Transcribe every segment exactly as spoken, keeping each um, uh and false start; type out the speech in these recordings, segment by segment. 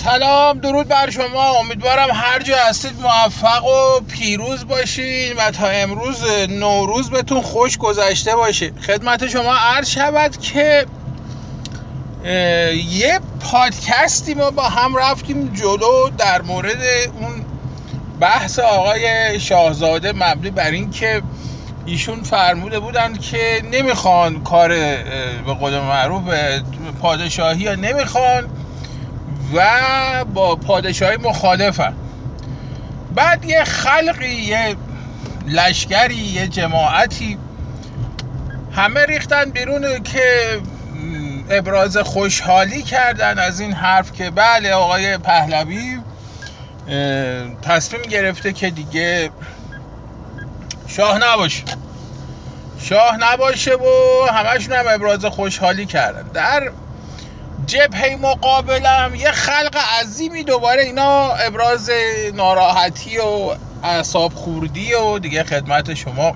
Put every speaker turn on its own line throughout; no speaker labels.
سلام، درود بر شما. امیدوارم هر جا هستید موفق و پیروز باشید و تا امروز نوروز بهتون خوش گذشته باشه. خدمت شما عرض شود که یه پادکستی ما با هم رفتیم جلو در مورد اون بحث آقای شاهزاده، مبنی بر این که ایشون فرموده بودن که نمیخوان کار به قول معروف پادشاهی یا نمیخوان و با پادشاهی مخالفن. بعد یه خلقی، یه لشکری، یه جماعتی همه ریختن بیرون که ابراز خوشحالی کردن از این حرف که بله آقای پهلوی تصمیم گرفته که دیگه شاه نباشه شاه نباشه و همشون هم ابراز خوشحالی کردن. در جبهه مقابلم یه خلق عظیمی دوباره اینا ابراز ناراحتی و اعصاب خوردی و دیگه خدمت شما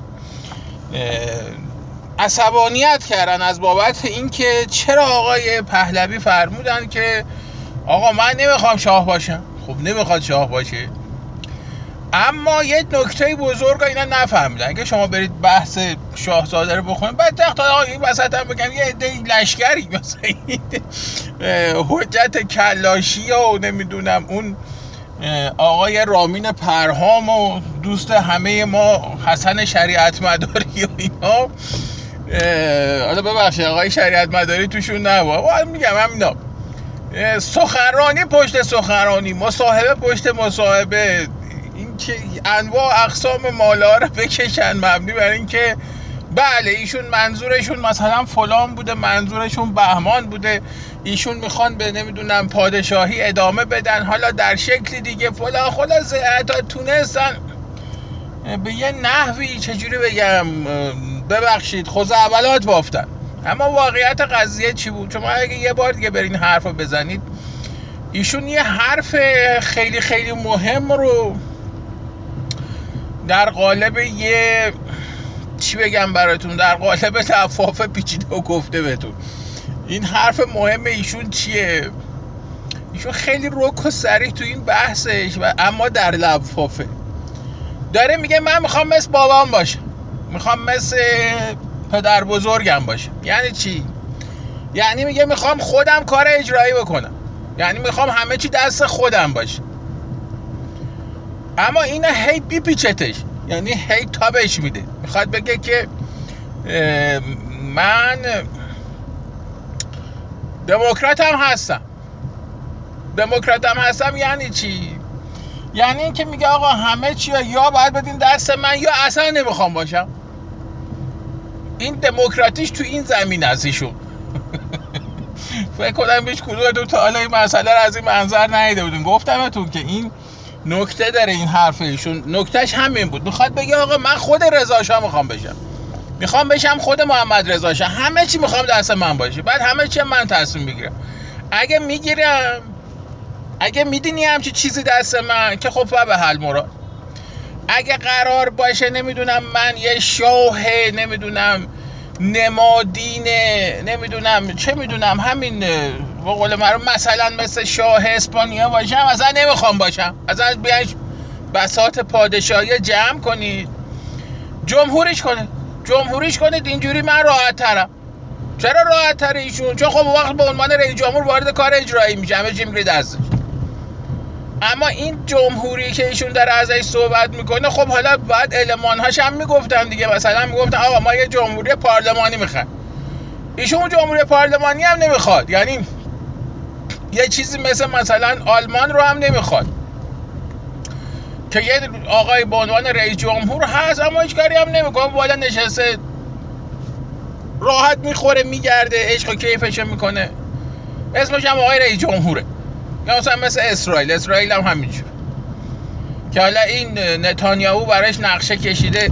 عصبانیت کردن از بابت اینکه چرا آقای پهلوی فرمودن که آقا من نمیخوام شاه باشم. خب نمیخواد شاه باشه، اما یه نکته بزرگ اینا نفهمیدن. اگه شما برید بحث شاهزاده رو بخونید، بعد تخت آقا این وسط هم بگم یه عده لشکری مثلا حجت کلاشی و نمیدونم اون آقای رامین پرهام و دوست همه ما حسن شریعت مداری و اینا، حالا ببخشید آقای شریعت مداری توشون نبود، میگم همینا سخنرانی پشت سخنرانی، مصاحبه پشت مصاحبه، این که انواع اقسام مالا رو بکشن مبنی بر این که بله ایشون منظورشون مثلا فلان بوده، منظورشون بهمان بوده، ایشون میخوان به نمیدونم پادشاهی ادامه بدن، حالا در شکل دیگه فلان. خلاصه تا تونستن به یه نحوی چجوری بگم ببخشید خوزعبلات بافتن. اما واقعیت قضیه چی بود؟ شما اگه یه بار دیگه برین حرف رو بزنید، ایشون یه حرف خیلی خیلی مهم رو در قالب یه چی بگم براتون، در قالب لفاف پیچیده و گفته بهتون. این حرف مهم ایشون چیه؟ ایشون خیلی رک و صریح تو این بحثش و اما در لفافه داره میگه من میخوام مثل بابام باشم، میخوام مثل پدر بزرگم باشم. یعنی چی؟ یعنی میگه میخوام خودم کار اجرایی بکنم، یعنی میخوام همه چی دست خودم باشه. اما این هی بیپیچتش، یعنی هی تابش میده، میخواد بگه که من دموکراتم هستم. دموکراتم هستم یعنی چی؟ یعنی این که میگه آقا همه چی یا باید بدین دست من یا اصلا نمیخوام باشم. این دموکراتیش تو این زمین است ایشون. فکر کنم هیچ کدومتون تا حالا این مسئله رو از این منظر ندیده بودین. گفتمتون که این نکته داره این حرف ایشون. نکتهش همین بود، میخواد بگه آقا من خود رضا شاه میخوام بشم، میخوام بشم خود محمد رضا شاه، همه چی میخوام دست من باشه، بعد همه چی من تصمیم بگیرم. اگه میگیرم، اگه میدینی همچی چیزی دست من که خب به حل مراد. اگه قرار باشه نمیدونم من یه شاه نمیدونم نمادینه نمیدونم چه میدونم همین به قول معروف مثلا مثل شاه اسپانیا باشم، اصلا نمیخوام باشم. اصلا بیاین بساط پادشاهی جمع کنید، جمهوریش کنید جمهوریش کنید اینجوری من راحت ترم. چرا راحت تره ایشون؟ چون خب وقت به عنوان رئیس جمهور وارد کار اجرایی میشه، همه چی میگیره دستش. اما این جمهوری که ایشون داره ازش صحبت میکنه، خب حالا بعد المانهاش هم میگفتن دیگه، مثلا میگفتن آقا ما یه جمهوری پارلمانی میخوایم. ایشون جمهوری پارلمانی هم نمیخواد، یعنی یه چیزی مثل مثلا آلمان رو هم نمیخواد که یه آقای به عنوان رئیس جمهور هست اما هیچ کاری هم نمیکنه، بالا نشسته راحت میخوره میگرده عشق و کیفش میکنه، اسمش هم آقای رئیس جمهوره. یا مثلا مثل اسرائیل اسرائیل هم همینجور که حالا این نتانیاهو براش نقشه کشیده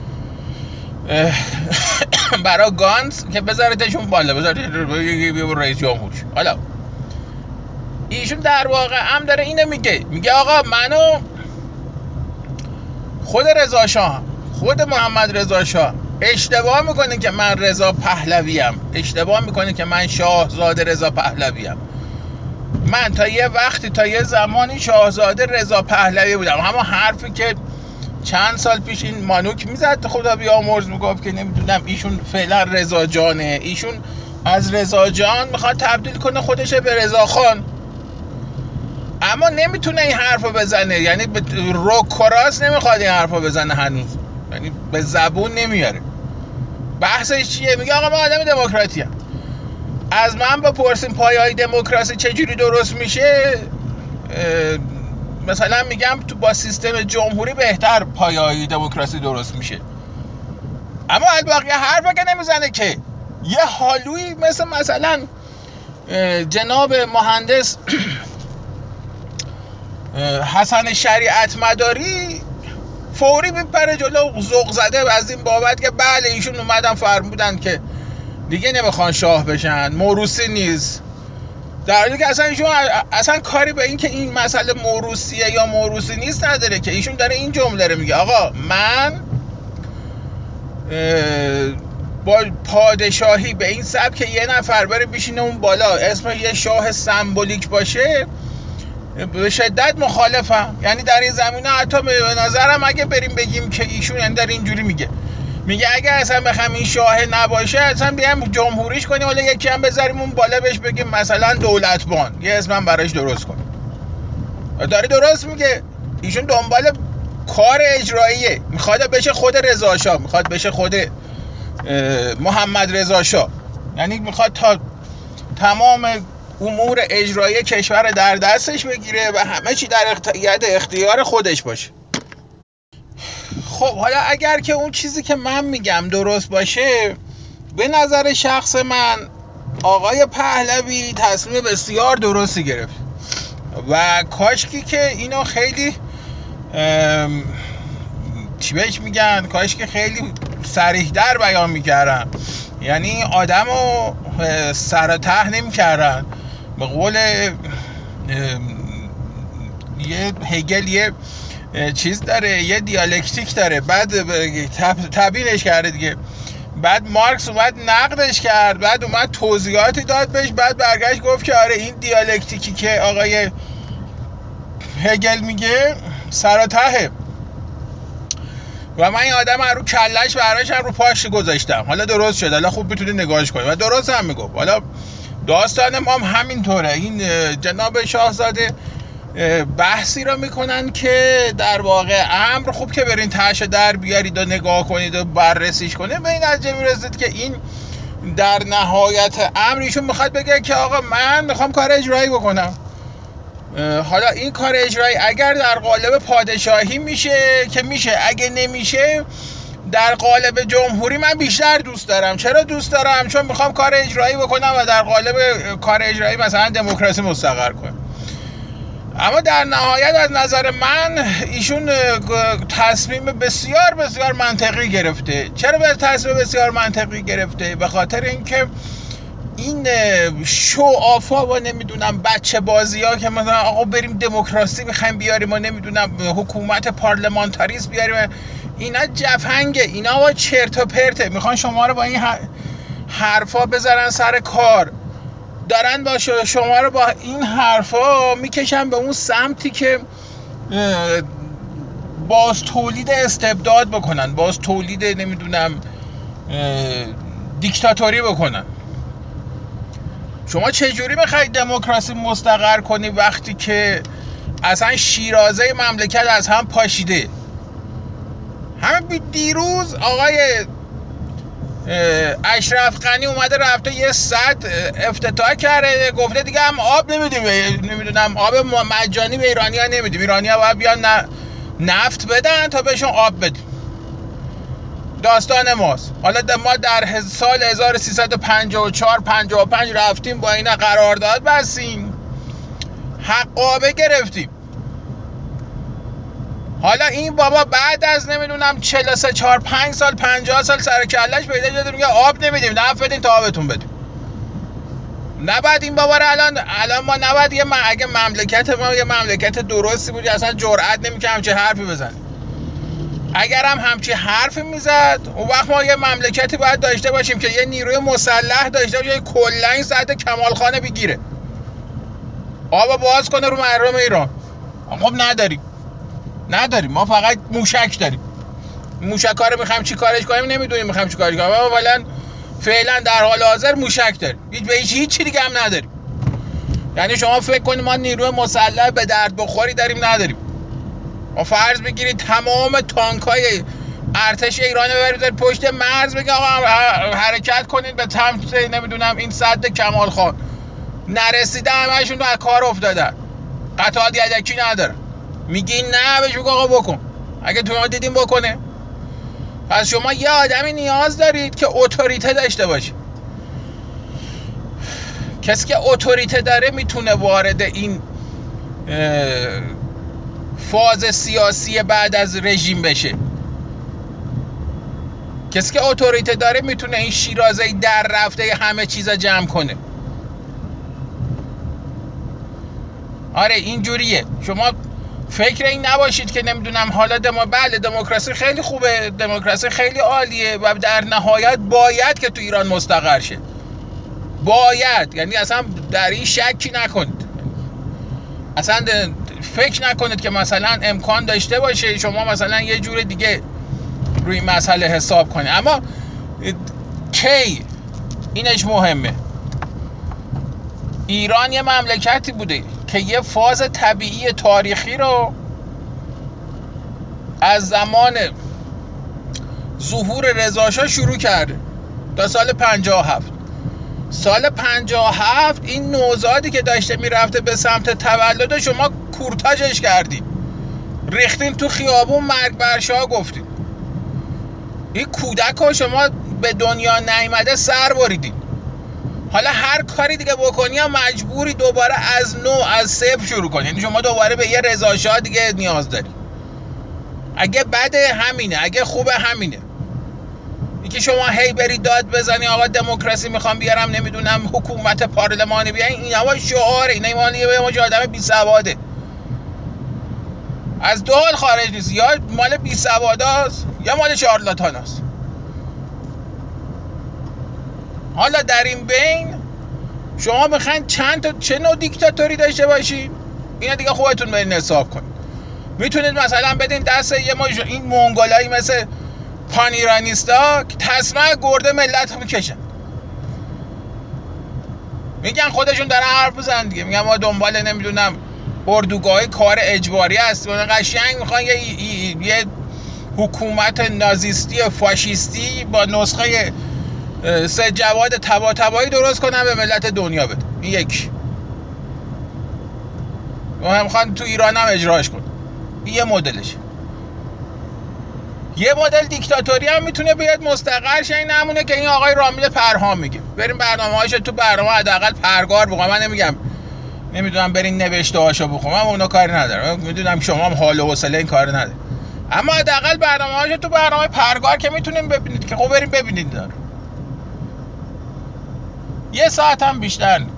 برای گانس که بذارتشون بالا، بذارتشون رئیس جمهور. حالا ایشون در واقع هم داره اینو میگه، میگه آقا منو خود رضا شاه، خود محمد رضا شاه اشتباه میکنه که من رضا پهلویم، اشتباه میکنه که من شاهزاده رضا پهلویم. من تا یه وقتی تا یه زمانی شاهزاده رضا پهلوی بودم، همون حرفی که چند سال پیش این مانوک میزد خدا بیامرز، میگفت که نمیدونم ایشون فعلا رضا جانه، ایشون از رضا جان میخواد تبدیل کنه خودشه به رضا خان، اما نمیتونه این حرفو بزنه، یعنی به رو کراس نمیخواد این حرفو بزنه هنوز، یعنی به زبون نمیاره. بحثش چیه؟ میگه آقا من آدم دموکراتیم. از من بپرسیم پایه‌های دموکراسی چجوری درست میشه، مثلا میگم تو با سیستم جمهوری بهتر پایه‌های دموکراسی درست میشه. اما الباقی حرفا که نمیزنه که. یه حالوی مثل مثلا جناب مهندس حسن شریعت مداری فوری میپره جلو ذوق زده از این بابت که بله ایشون اومدن فرمودن که دیگه نمیخوان شاه بشن، موروثی نیست، در حالی که اصلا ایشون اصلا کاری به این که این مسئله موروثیه یا موروثی نیست نداره، که ایشون داره این جمله رو میگه آقا من با پادشاهی به این سبک که یه نفر بره بشینه اون بالا اسم یه شاه سمبولیک باشه به شدت مخالفم. یعنی در این زمینه حتی به نظرم اگه بریم بگیم که ایشون، یعنی در اینجوری میگه میگه اگه اصلا بخوام این شاه نباشه اصلا بیام جمهوریش کنیم، حالا یکی هم بذاریم اون بالا بهش بگیم مثلا دولتبان، یه اسمم براش درست کن. داره درست میگه. ایشون دنبال کار اجراییه، میخواد بشه خود رضا شاه، میخواد بشه خود محمد رضا شاه، یعنی میخواد تا تمام امور اجرایی کشور در دستش بگیره و همه چی در ید اختیار خودش باشه. خب حالا اگر که اون چیزی که من میگم درست باشه، به نظر شخص من آقای پهلوی تصمیم بسیار درستی گرفت و کاشکی که اینو خیلی چی بهش میگن، کاشکی خیلی صریح در بیان میکردن، یعنی آدم رو سر ته نمیکردن. به قول یه هگل یه چیز داره، یه دیالکتیک داره، بعد تبیینش کرده دیگه، بعد مارکس اومد نقدش کرد، بعد اومد توضیحاتی داد بهش، بعد برگشت گفت که آره این دیالکتیکی که آقای هگل میگه سر تهه و من این آدم رو کلش براش رو پاش گذاشتم، حالا درست شد، حالا خوب میتونی نگاهش کنی و درست هم میگفت. حالا داستان ما هم همینطوره. این جناب شاهزاده بحثی رو میکنن که در واقع امر خوب که برین تهش در بیارید و نگاه کنید و بررسیش کنید، به این نتیجه میرسید که این در نهایت امر ایشون میخواد بگه که آقا من میخوام کار اجرایی بکنم. حالا این کار اجرایی اگر در قالب پادشاهی میشه که میشه، اگه نمیشه در قالب جمهوری من بیشتر دوست دارم. چرا دوست دارم؟ چون میخوام کار اجرایی بکنم و در قالب کار اجرایی مثلا دموکراسی مستقر کنم. اما در نهایت از نظر من ایشون تصمیم بسیار بسیار منطقی گرفته. چرا به تصمیم بسیار منطقی گرفته؟ به خاطر اینکه این شو آفا و نمیدونم بچه بازی ها که مثلا آقا بریم دموکراسی بخوایم بیاریم و نمیدونم حکومت پارلمانتاریسم بیاریم، اینا جفنگه، اینا با چرت و پرته، میخوان شما رو با این حرفا بذارن سر کار، دارن با شما رو با این حرفا میکشن به اون سمتی که باز تولید استبداد بکنن، باز تولید نمیدونم دیکتاتوری بکنن. شما چجوری میخواید دموکراسی مستقر کنی وقتی که اصلا شیرازه مملکت از هم پاشیده؟ همین دیروز آقای اشرف غنی اومده رفته یه صد افتتاح کرده، گفته دیگه هم آب نمیدیم، نمیدونم آب مجانی به ایرانی ها نمیدیم، ایرانی ها باید بیان نفت بدن تا بهشون آب بدیم. داستان ماست. حالا ما در سال هزار و سیصد و پنجاه و چهار پنجاه و پنج رفتیم با اینا قرارداد بستیم، حقابه گرفتیم. حالا این بابا بعد از نمیدونم چهل و سه چهار پنج سال پنجاه سال سر کلش پیدا شده میگه آب نمیدیم، نفت بدین تا آبتون بدیم. نباید این بابا رو الان الان ما نباید یه اگه مملکت ما یه مملکت درستی بود اصلا جرئت نمی‌کنه همچین حرفی بزنه. اگر هم همچین حرفی میزد اون وقت ما یه مملکتی باید داشته باشیم که یه نیروی مسلح داشته باشه، کلا این سطح کمال خانه بگیره. آب باز کنه رو مردم ایران. خب نداریم نداریم ما فقط موشک داریم. موشک‌ها رو می‌خوایم چی کارش کنیم نمیدونیم، می‌خوایم چی کارش کنیم. اولا فعلا در حال حاضر موشک داریم، هیچ به هیچ چیزی دیگه هم نداریم. یعنی شما فکر کنید ما نیروی مسلح به درد بخوری داریم؟ نداریم. ما فرض بگیرید تمام تانک‌های ارتش ایران رو ببرید پشت مرز، بگید آقا حرکت کنید به سمت نمیدونم این سد کمال خان، نرسیده همشون از کار افتادن، قطعات یدکی نداره. میگی نه، بهش بگو آقا بکن. اگه تو ما دیدیم بکنه. پس شما یه آدمی نیاز دارید که اتوریته داشته باشه. کسی که اتوریته داره میتونه وارد این فاز سیاسی بعد از رژیم بشه. کسی که اتوریته داره میتونه این شیرازه در رفته همه چیزا جمع کنه. آره اینجوریه. شما فکر این نباشید که نمیدونم حالا دما بله دموکراسی خیلی خوبه، دموکراسی خیلی عالیه و در نهایت باید که تو ایران مستقر شه. باید، یعنی اصلا در این شکی نکنید. اصلا فکر نکنید که مثلا امکان داشته باشه شما مثلا یه جور دیگه روی مسئله حساب کنید. اما کی؟ اینش مهمه. ایران یه مملکتی بوده که یه فاز طبیعی تاریخی رو از زمان ظهور رضاشاه شروع کرده تا سال پنجاه و هفت. سال پنجاه و هفت این نوزادی که داشته میرفته به سمت تولد شما کورتاژش کردین، ریختین تو خیابون، مرگ بر شاه گفتین. این کودک رو شما به دنیا نیامده سر بریدین. حالا هر کاری دیگه بکنی یا مجبوری دوباره از نو از صفر شروع کنی. یعنی شما دوباره به یه رضاشاه دیگه نیاز داری. اگه بده همینه، اگه خوبه همینه. اینکه شما هی بری داد بزنی آقا دموکراسی میخوام بیارم، نمیدونم حکومت پارلمانی بیارم، این هوا شعاره، اینا مالیه به ما آدم بی سواده. از دو حال خارج نیست، یا مال بی سواداست یا مال شارلاتاناست. حالا در این بین شما میخواین چند تا چه نوع دیکتاتوری داشته باشین؟ اینا دیگه خودتون برین حساب کنید. میتونید مثلا بدین دست یه ماج... این مونگولایی مثل پانیرانیستا که تسمه گرده ملت رو میکشن، میگن خودشون دارن حرف بزنن دیگه، میگن ما دنبال نمیدونم اردوگاه کار اجباری هست، قشنگ میخوان یه یه حکومت نازیستی فاشیستی با نسخه سه جواد طباطبایی درست کنن به ملت دنیا بده. این یک و هم میخوان تو ایران هم اجراش کنن. این یه مدلش. یه مدل دیکتاتوری هم میتونه بیاد مستقر شه، این نمونه که این آقای رامیل پرهام میگه بریم برنامه‌هاش تو برنامه حداقل پرگار بخونم. من نمیگم نمیدونم برین نوشته هاشو بخونم، من اونا کاری ندارم، میدونم شما هم حال و حوصله این کار ندارید، اما حداقل برنامه‌هاشو تو برنامه پرگار که میتونیم ببینید که خب بریم ببینید داره. یه ساعت هم بیشتر نه.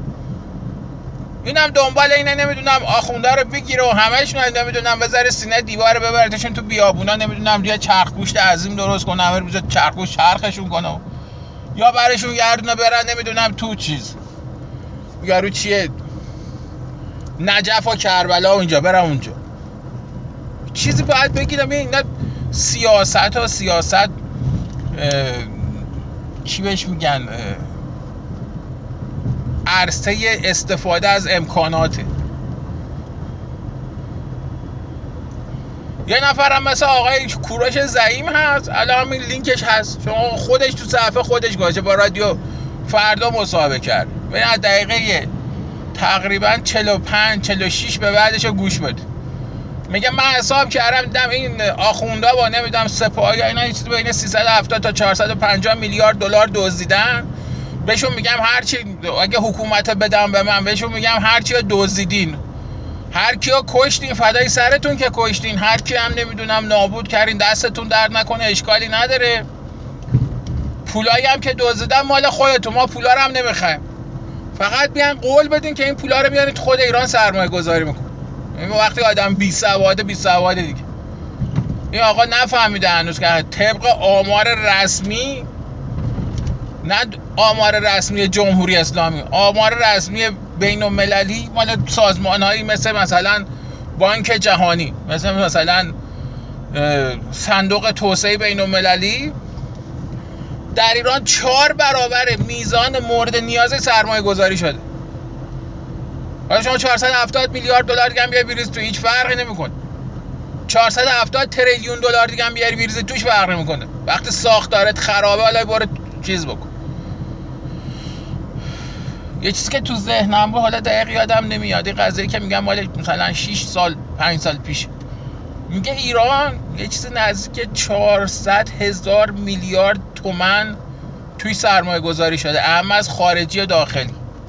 اینم دنبال اینه نمیدونم آخونده رو بگیره و همه‌شون نمیدونم بذاره سینه دیوار ببرتشون تو بیابونا، نمیدونم یه چرخ گوشت عظیم درست کنه، همه روز چرخ گوشت چرخشون کنه یا برشون گردونه برن نمیدونم تو چیز یارو چیه نجف و کربلا و اینجا برم اونجا. چیزی باید بگیرم. اینا سیاست و سیاست چی بهش میگن، عرصه استفاده از امکاناته. یه نفرم مثل آقای کوروش زعیم هست، الان همین لینکش هست، شما خودش تو صفحه خودش گذاشته با رادیو فردا مصاحبه کرد، ببین دقیقه تقریبا چهل و پنج چهل و شش به بعدش رو گوش بده. میگه من حساب کردم دیدم این آخوندا با نمیدونم سپاهی اینا این چیزی بین سیصد و هفتاد تا چهارصد و پنجاه میلیارد دلار دزدیدن، بهشون میگم هرچی اگه حکومت بدم به من، بهشون میگم هرچی رو دزدیدین، هر کیو کشتین فدای سرتون که کشتین، هر کی هم نمیدونم نابود کردین دستتون درد نکنه، اشکالی نداره، پولایی هم که دزدیدن مال خودتون، ما پولا رو هم نمیخوایم، فقط بیان قول بدین که این پولا رو بیارید خود ایران سرمایه گذاری میکنه. این وقتی آدم بی سواده بی سواده دیگه. این آقا نفهمیده هنوز که طبق آمار رسمی، نه آمار رسمی جمهوری اسلامی، آمار رسمی بین المللی مال سازمان هایی مثل مثلا بانک جهانی، مثل مثلا صندوق توسعه بین المللی، در ایران چهار برابر میزان مورد نیاز سرمایه گذاری شده. حالا شما چهارصد و هفتاد میلیارد دلار دیگه هم بیاری بریز تو، هیچ فرقی نمیکنه. چهارصد و هفتاد تریلیون دلار دیگه هم بیاری بریز توش فرق نمیکنه. وقتی ساختارت خرابه حالا برو چیز بکن. یه چیزی که تو ذهنم بود، حالا دقیق یادم نمیاد، این قضیه که میگم مال مثلا شش سال پنج سال پیش، میگه ایران یه چیز نزدیک چهارصد هزار میلیارد تومان توی سرمایه گذاری شده، اما از خارجی و داخلی.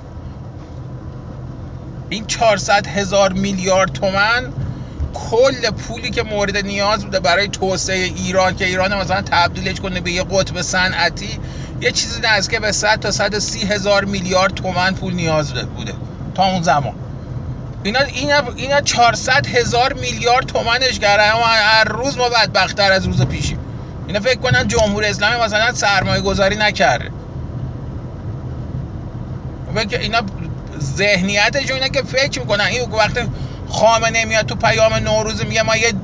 این چهارصد هزار میلیارد تومان کل پولی که مورد نیاز بوده برای توسعه ایران، که ایران مثلا تبدیلش کنه به یه قطب صنعتی، یه چیزی نزدیک به صد تا صد و سی هزار میلیارد تومان پول نیاز بوده تا اون زمان. اینا اینا اینا چهارصد هزار میلیارد تومانش کردن، اما هر روز ما بدبخت‌تر از روز پیشیم. اینا فکر کنن جمهوری اسلامی مثلا سرمایه گذاری نکرده. اینا ذهنیتشون اینه که فکر میکنن این وقت خامنه میاد تو پیام نوروز میگه ما یه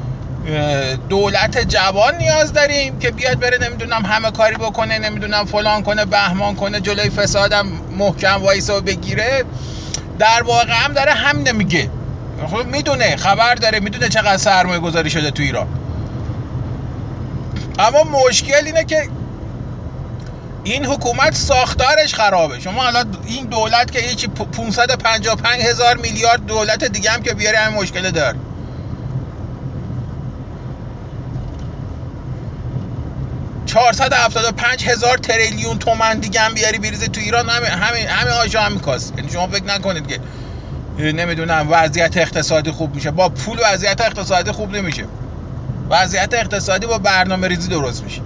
دولت جوان نیاز داریم که بیاد بره نمیدونم همه کاری بکنه، نمیدونم فلان کنه بهمان کنه، جلوی فسادم محکم وایسه و بگیره، در واقع هم داره همین میگه. خب میدونه، خبر داره، میدونه چقدر سرمایه گذاری شده تو ایران. اما مشکل اینه که این حکومت ساختارش خرابه. شما حالا این دولت که هیچی پانصد و پنجاه و پنج هزار میلیارد دولت دیگه هم که بیاره همین مشکل داره. چهارصد و هفتاد و پنج هزار تریلیون تومان دیگه هم بیاری بریزه تو ایران، همه همه همه آجا هم میکاست. یعنی شما فکر نکنید که نمیدونم وضعیت اقتصادی خوب میشه. با پول وضعیت اقتصادی خوب نمیشه. وضعیت اقتصادی با برنامه ریزی درست میشه.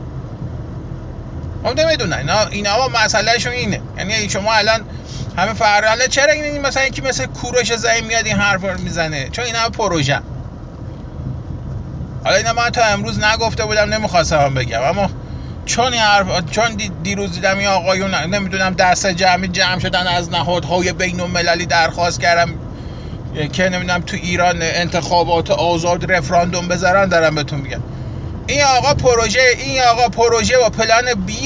هم نمیدونن اینا اینا مسئلهشون اینه. یعنی شما الان همه فرق، حالا چرا این مثلا یکی مثل کوروش زعیم میاد این حرفا رو میزنه؟ چون اینا پروژه. حالا اینا من تا امروز نگفته بودم، نمیخواستم بگم، اما چون حرف چون دیروز دیدم این آقایون نمیدونم دست جمعی جمع شدن از نهادهای بین المللی درخواست کردم که نمیدونم تو ایران انتخابات آزاد رفراندوم بذارن، دارم بهتون میگم این آقا پروژه این آقا پروژه و پلان بی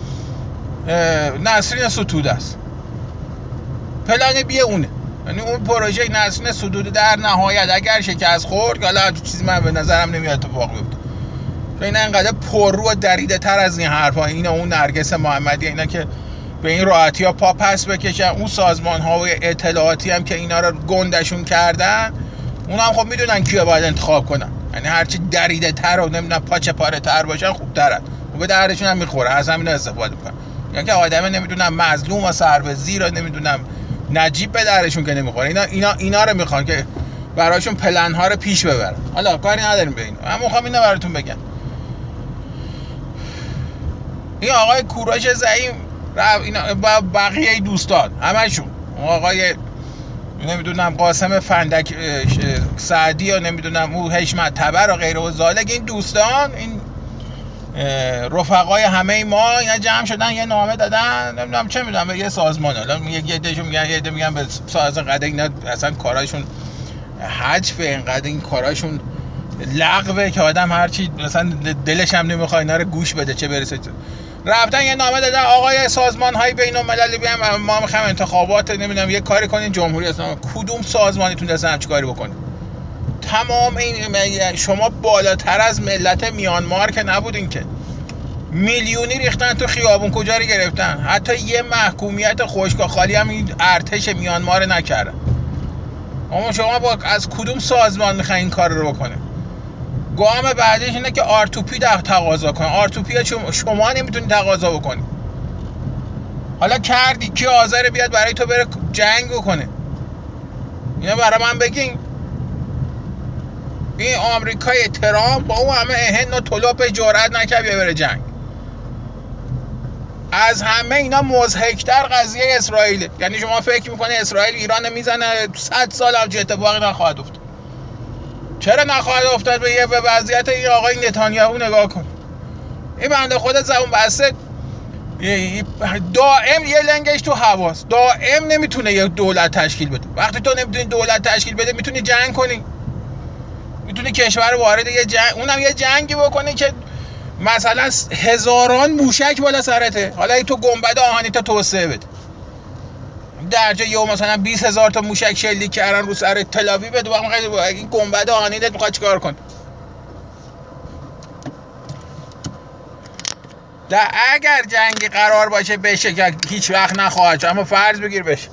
نسرین ستوده است. پلان بی اونه، یعنی اون پروژه نسرین ستوده در نهایت اگر شکست خورد، حالا چیزی من به نظرم نمیاد اتفاق بیفته، چون اینا انقدر پررو و دریده تر از این حرفا، اینا اون نرگس محمدی، اینا که به این راحتی ها پا پس بکشن، اون سازمان ها و اطلاعاتی هم که اینا رو گندشون کردن، اونا هم خب میدونن کیو باید انتخاب کنن. یعنی هرچی دریده تر و نمیدونم پاچه پاره تر باشن خوبترن و به دردشون هم میخوره، از همین استفاده میکنن. یعنی که آدم نمیدونم مظلوم و سر به زیر و نمیدونم نجیب به دردشون که نمیخوره، اینا اینا اینا رو میخوان که براشون پلن ها رو پیش ببرن. حالا کاری نداریم به اینا، من میخوام اینا براتون بگم. این آقای کوروش زعیم اینا با بقیه دوستان همشون، آقای نمیدونم قاسم فندک سعدی و نمیدونم او حشمت تبر و غیره و زالک، این دوستان، این رفقای همه ما، اینا جمع شدن یه نامه دادن، نمیدونم چه میدونم به یه سازمان. حالا یه عدهشون میگن یه عده میگن به سازمان قد اینا اصلا کاراشون حجف، اینقدر این کاراشون لغوه که آدم هرچی مثلا دلش هم نمیخواد اینا رو گوش بده، چه برسه. رفتن یه نامه دادن آقای سازمان های بین المللی بیام ما میخوایم انتخابات نمیدونم یه کاری کنین جمهوری اسلامی. کدوم سازمانیتون دست همچین کاری بکنه؟ تمام این شما بالاتر از ملت میانمار که نبودین که، میلیونی ریختن تو خیابون، کجا رو گرفتن؟ حتی یه محکومیت خشک خالی هم این ارتش میانمار نکردن. اما شما با از کدوم سازمان میخواین این کار رو بکنه؟ گام بعدیش اینه که آر تو پی تقاضا کنه. آر تو پی شما نمیتونی تقاضا بکنی. حالا کردی کی حاضر بیاد برای تو بره جنگ بکنه؟ اینا برای من بگین. این آمریکای ترامپ با اون همه اهن و طلوپ جرأت نکرد بیا بره جنگ. از همه اینا مضحک‌تر قضیه اسرائیل. یعنی شما فکر میکنه اسرائیل ایران میزنه صد سال هم چه اتفاقی نخواهد افتاد؟ چرا نخواهد افتاد؟ به یه وضعیت این آقای نتانیاهو نگاه کن. این بنده خدا زبون بسته دائم یه لنگش تو حواس، دائم نمیتونه یه دولت تشکیل بده. وقتی تو نمیتونی دولت تشکیل بده میتونی جنگ کنی، میتونی کشور وارد یه جنگ، اونم یه جنگی بکنی که مثلا هزاران موشک بالا سرته. حالا تو گنبد آهنی تا توسعه بده، در جای یه مثلا بیست هزار تا موشک شلیک کردن رو سر تل آویو، دو این گنبد آهنیت میخواد چیکار کنه؟ در اگر جنگی قرار باشه بشه که هیچ وقت نخواهد شد، اما فرض بگیر بشه،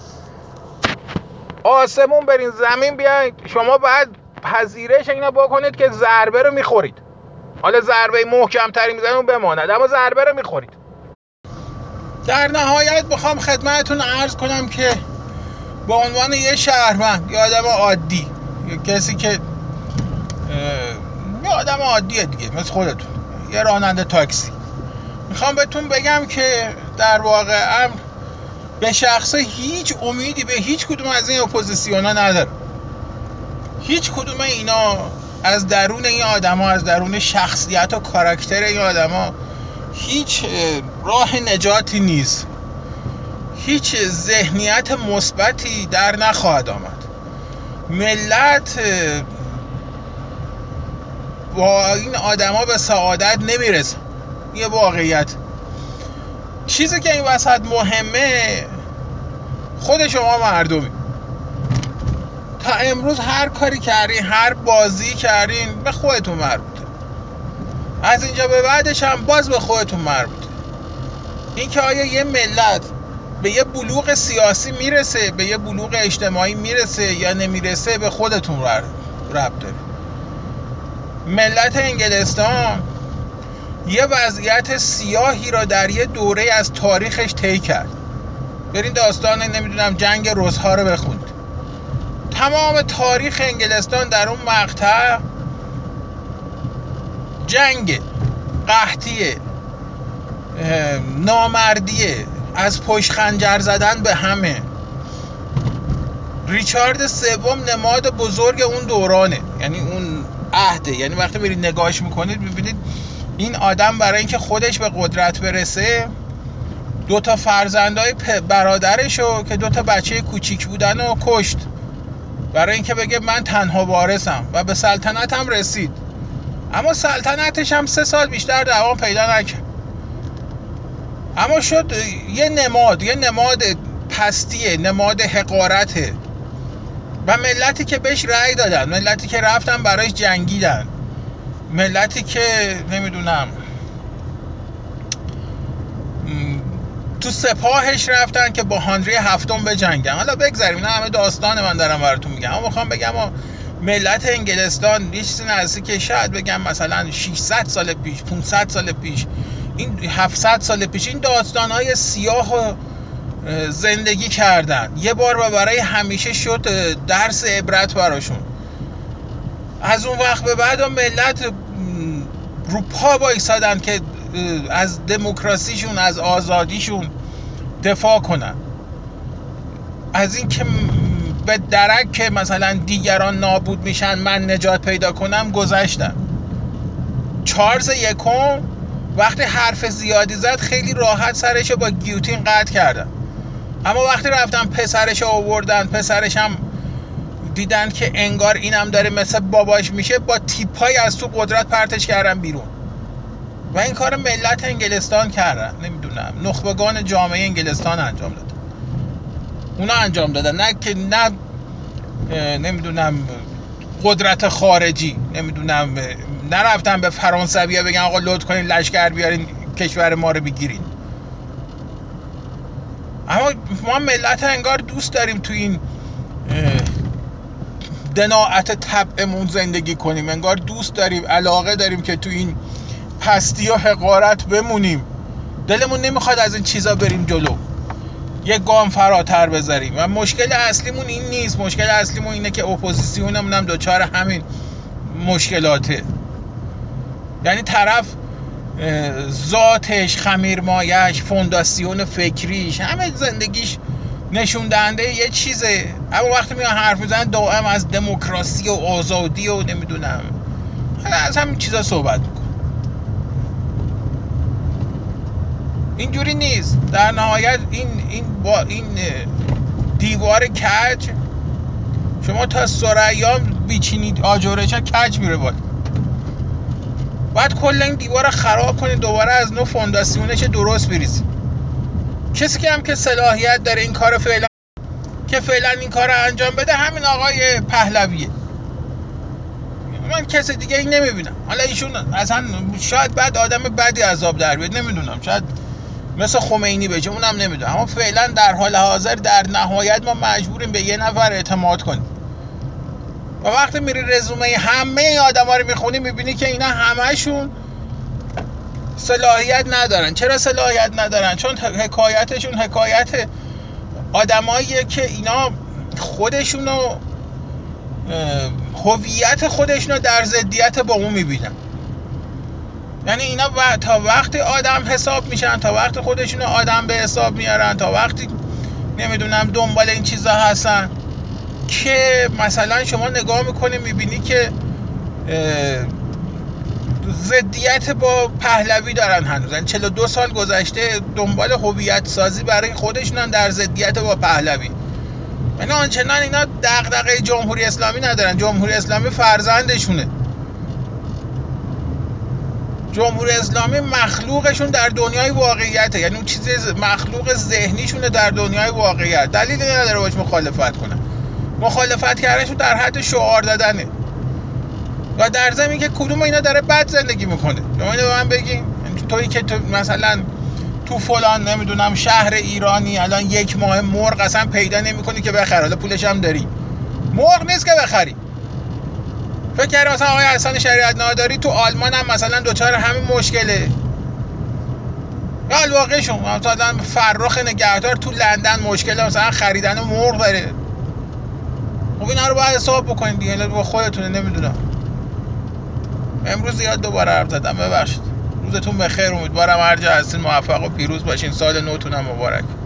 آسمون برین زمین بیاین، شما باید پذیرش اینا بکنید که ضربه رو میخورید. حالا ضربه محکم تری میزنید اون بماند، اما ضربه رو میخورید. در نهایت میخوام خدمتتون عرض کنم که به عنوان یه شهروند، یه آدم عادی، یه کسی که یه آدم عادیه دیگه مثل خودتون، یه راننده تاکسی، میخوام بهتون بگم که در واقع به شخصه هیچ امیدی به هیچ کدوم از این اپوزیسیونا ندارم. هیچ کدوم اینا از درون این آدما، از درون شخصیت و کاراکتر این آدما هیچ راه نجاتی نیست. هیچ ذهنیت مثبتی در نخواهد آمد. ملت با این آدما به سعادت نمیرسه. یه واقعیت. چیزی که این وسط مهمه، خود شما مردمی. تا امروز هر کاری کردین، هر بازی کردین، به خودتون مربوطه. از اینجا به بعدش هم باز به خودتون مربوطه. این که آیا یه ملت به یه بلوغ سیاسی میرسه، به یه بلوغ اجتماعی میرسه یا نمیرسه، به خودتون ربط داره. ملت انگلستان یه وضعیت سیاهی را در یه دوره از تاریخش طی کرد. برین داستان نمیدونم جنگ روزها رو بخونید. تمام تاریخ انگلستان در اون مقطع جنگ، قحطی، نامردیه، از پشت خنجر زدن به همه. ریچارد سوم نماد بزرگ اون دورانه، یعنی اون عهده. یعنی وقتی میرید نگاهش میکنید میبینید این آدم برای اینکه خودش به قدرت برسه، دو تا فرزندای برادرشو که دو تا بچه کوچیک بودن رو کشت برای اینکه بگه من تنها وارثم، و به سلطنت هم رسید. اما سلطنتش هم سه سال بیشتر دوام پیدا نکرد. اما شد یه نماد، یه نماد پستیه، نماد حقارته. و ملتی که بهش رأی دادن، ملتی که رفتن برایش جنگیدن، ملتی که نمیدونم تو سپاهش رفتن که با هانری هفتم بجنگن. حالا بگذاریم، اینا همه داستان من دارم براتون میگم. اما میخوام بگم ملت انگلستان یه چیزی نزدیک که شاید بگم مثلا ششصد سال پیش، پانصد سال پیش، این هفتصد سال پیش این داستانهای سیاه و زندگی کردن. یه بار و برای همیشه شد درس عبرت براشون. از اون وقت به بعد ملت رو پا بایستادن که از دموکراسیشون، از آزادیشون دفاع کنن. از این که به درک که مثلا دیگران نابود میشن من نجات پیدا کنم گذشتن. چارلز یکم وقتی حرف زیادی زد خیلی راحت سرشو با گیوتین قطع کردن. اما وقتی رفتن پسرشو آوردن، پسرش هم دیدن که انگار اینم داره مثل باباش میشه، با تیپای از تو قدرت پرتش کردن بیرون. و این کار ملت انگلستان کردن، نمیدونم نخبگان جامعه انگلستان انجام دادن. اونا انجام دادن، نه که نه نمیدونم قدرت خارجی، نمیدونم نرفتن به فرانسویا بگن آقا لطف کنین لشکر بیارین کشور ما رو بگیرین. اما ما ملت انگار دوست داریم تو این دناعت طبعمون زندگی کنیم، انگار دوست داریم، علاقه داریم که تو این پستی و حقارت بمونیم. دلمون نمیخواد از این چیزا بریم جلو، یک گام فراتر بذاریم. و مشکل اصلیمون این نیست. مشکل اصلیمون اینه که اپوزیسیونمون هم دوچار همین مشکلاته. یعنی طرف ذاتش، خمیرمایش، فونداسیون فکریش، همه زندگیش نشون دهنده یه چیزه. اما وقتی میان حرف میزنن دائم از دموکراسی و آزادی و نمیدونم از همین چیزا صحبت میکنن. اینجوری نیست. در نهایت این این با این دیوار کج، شما تا ثریا بیچینید آجرش کج میره بالا. بعد کل این دیوار خراب کنید، دوباره از نو فونداسیونش درست بریزید. کسی که هم که صلاحیت داره این کار فعلا که فعلا این کار رو انجام بده همین آقای پهلویه. من کسی دیگه این نمیبینم. حالا ایشون اصلا شاید بعد آدم بدی عذاب در بیاد، نمیدونم، شاید مثل خمینی بشه، اونم نمیدونم. اما فعلا در حال حاضر در نهایت ما مجبوریم به یه نفر اعتماد کنیم. و وقتی میری رزومه همه این آدما رو میخونی میبینی که اینا همهشون صلاحیت ندارن. چرا صلاحیت ندارن؟ چون حکایتشون حکایت آدماییه که اینا خودشونو هویت خودشونو در ضدیت با اون میبینن. یعنی اینا تا وقتی آدم حساب میشن، تا وقتی خودشونو آدم به حساب میارن، تا وقتی نمیدونم دنبال این چیزا هستن که مثلا شما نگاه میکنی میبینی که ضدیت با پهلوی دارن هنوز. یعنی چهل و دو سال گذشته دنبال هویت سازی برای خودشونن در ضدیت با پهلوی. یعنی آنچنان اینا دغدغه جمهوری اسلامی ندارن. جمهوری اسلامی فرزندشونه. جمهوری اسلامی مخلوقشون در دنیای واقعیته. یعنی اون چیز مخلوق ذهنیشونه در دنیای واقعیت. دلیلی نداره باش مخالفت کنن. مخالفت کردنشون در حد شعار دادنه. و در ضمن که کدوم اینا داره بد زندگی میکنه. شما اینو به من بگین. تویی که تو مثلا تو فلان نمیدونم شهر ایرانی الان یک ماه مرغ اصلا پیدا نمیکنی که بخری، حالا پولش هم داری، مرغ نیست که بخری. فکر کردم مثلا آقای حسن شریعت ناداری تو آلمان هم مثلا دوچار همین مشکله. یا الواقعشون مثلا فرخ نگهدار تو لندن مشکل مثلا خریدن مرغ داره. خب اینا رو باید حساب بکنید دیگه، با خودتونه. نمیدونم، امروز زیاد دوباره حرف زدم، ببخشید. روزتون بخیر، امیدوارم هر جا هستین موفق و پیروز باشین. سال نوتون هم مبارک.